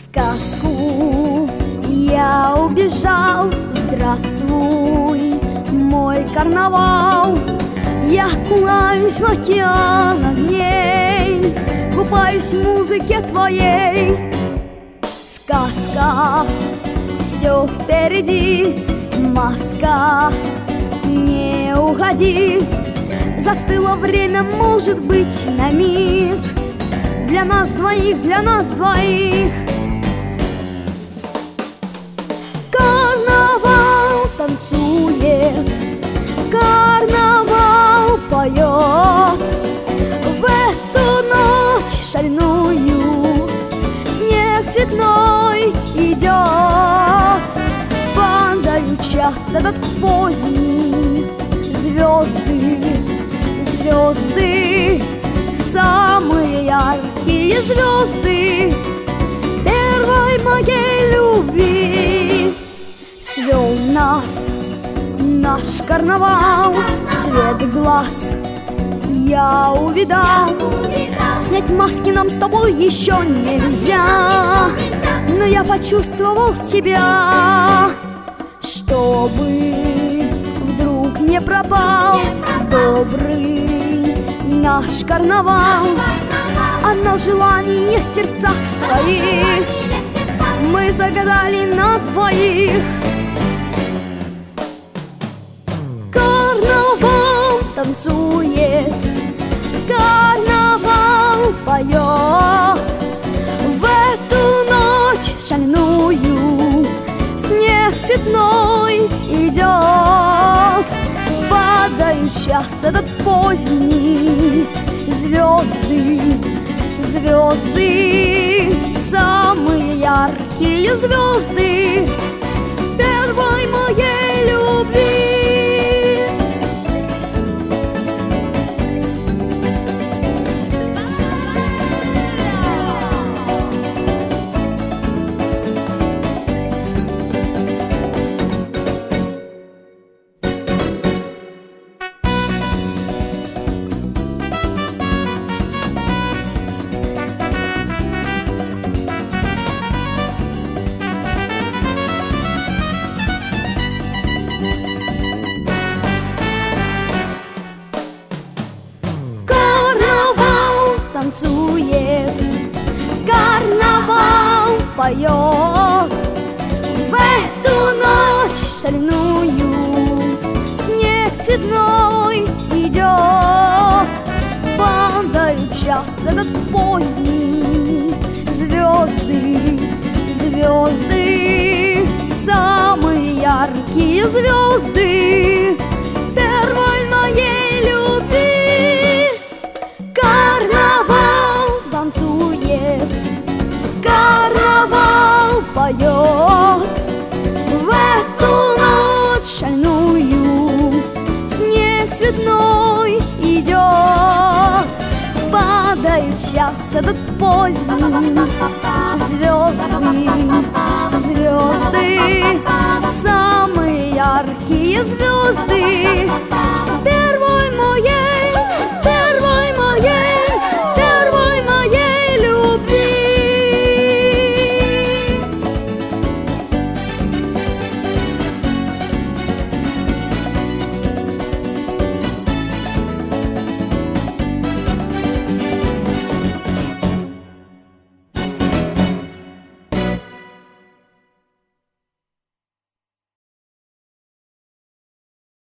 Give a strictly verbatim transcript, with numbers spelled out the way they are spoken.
сказку я убежал. Здравствуй, мой карнавал. Я купаюсь в океан огней, купаюсь в музыке твоей. Сказка, все впереди, маска, не уходи. Застыло время, может быть, на миг. Для нас двоих, для нас двоих. Карнавал танцует, карнавал поет. В эту ночь шальную снег цветной идет. Падают час этот поздний, звезды, звезды, самые яркие звезды первой моей любви. Свел нас наш карнавал, цвет глаз я увидал. Снять маски нам с тобой еще нельзя, но я почувствовал тебя. Чтобы вдруг не пропал добрый наш карнавал, а на желание в сердцах своих мы загадали на двоих. Карнавал танцует, карнавал поет. В эту ночь шальную снег цветной идет. Падают час этот поздний, звезды, звезды, самые яркие звезды первой моей любви. Танцует, карнавал поет. В эту ночь шальную снег цветной идет. Падают час этот поздний, звезды, звезды, самые яркие звезды первой моей любви. Танцует, карнавал поет. В эту ночь шальную снег цветной идет. Падают час этот поздний, звезды, звезды, самые яркие звезды